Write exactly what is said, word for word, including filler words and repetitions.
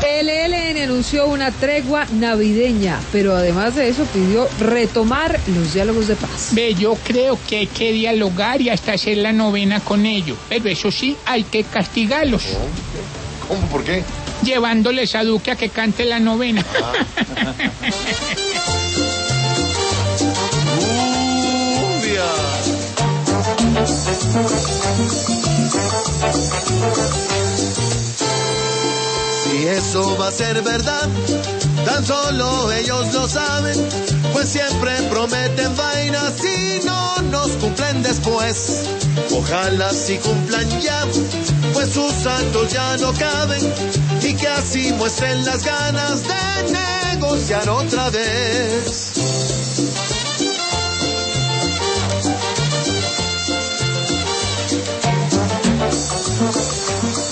El E L N anunció una tregua navideña, pero además de eso pidió retomar los diálogos de paz. Ve, yo creo que hay que dialogar y hasta hacer la novena con ellos, pero eso sí, hay que castigarlos. ¿Cómo? ¿Por qué? Llevándoles a Duque a que cante la novena. Ah. Si eso va a ser verdad, tan solo ellos lo saben, pues siempre prometen vainas y no nos cumplen después. Ojalá si cumplan ya, pues sus actos ya no caben, y que así muestren las ganas de negociar otra vez.